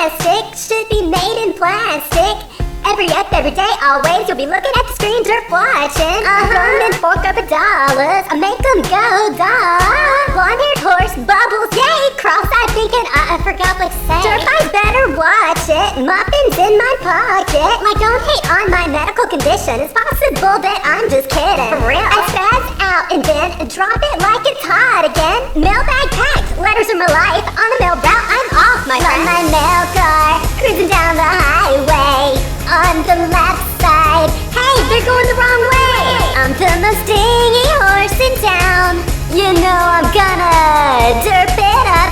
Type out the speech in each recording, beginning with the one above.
fantastic. Should be made in plastic. Every day, always, you'll be looking at the screen, dirt watching. Throw and fork over dollars, I make them go, duh. Blonde-haired horse, bubbles, yay. Cross-eyed thinking, I forgot what to say. Dirt, I better watch it. Muffins in my pocket. Like, don't hate on my medical condition. It's possible that I'm just kidding. For real. I spaz out and then drop it like it's hot again. Mailbag packed, letters are my life. On the mail route, I'm off, my friend. My mail car, cruising down the highway. On the left side, hey, they're going the wrong way. I'm the most stingy horse in town. You know I'm gonna derp it up,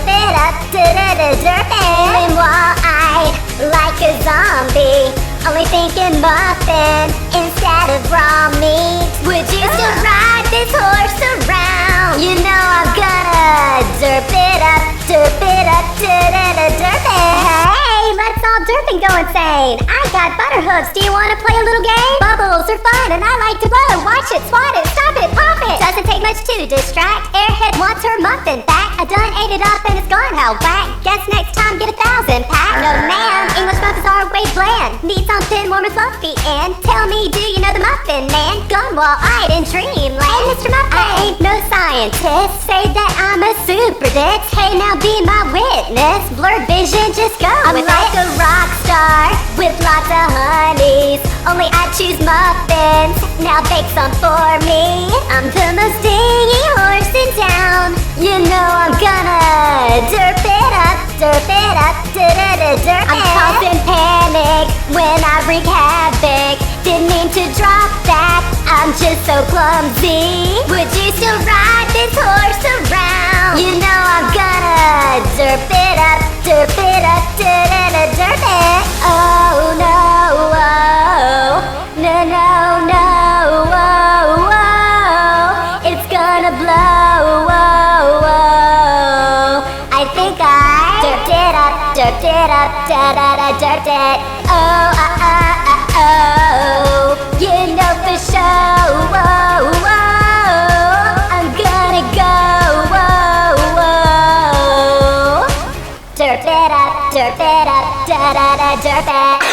derp it. And wide like a zombie, only thinking muffin instead of raw meat. Would you still ride this horse around? You know I'm gonna derp it up, derp it. Hey, let's all derp and go insane. I got butter hooks, do you wanna play a little game? Bubbles are fun and I like to blow. Watch it, swat it, stop it, pop it. Doesn't take much to distract. Airhead wants her muffin back. I done ate it up and it's gone, how whack. Guess next time get 1,000 pack. No ma'am, English muffins are way bland. Need something warm and fluffy and tell me, do you know the Muffin Man? Gunwall-eyed in dreamland. Hey, Mr. Muffin, I ain't no scientist. Say that I'm a super dick. Hey, now be my witness. Blurred vision, just go with it. I'm like a rock star with lots of honeys. Only I choose muffins. Now bake some for me. I'm the most stingy horse in town. You know I'm gonna derp it up, derp it. I'm causing panic when I wreak havoc. Didn't mean to drop that, I'm just so clumsy. Would you still ride this horse around? You know I'm gonna derp it up, derp it. Oh no, no, it's gonna blow. I think I derped it up, derped it. Oh, you know for sure. I'm gonna go. Derp it up, derp it.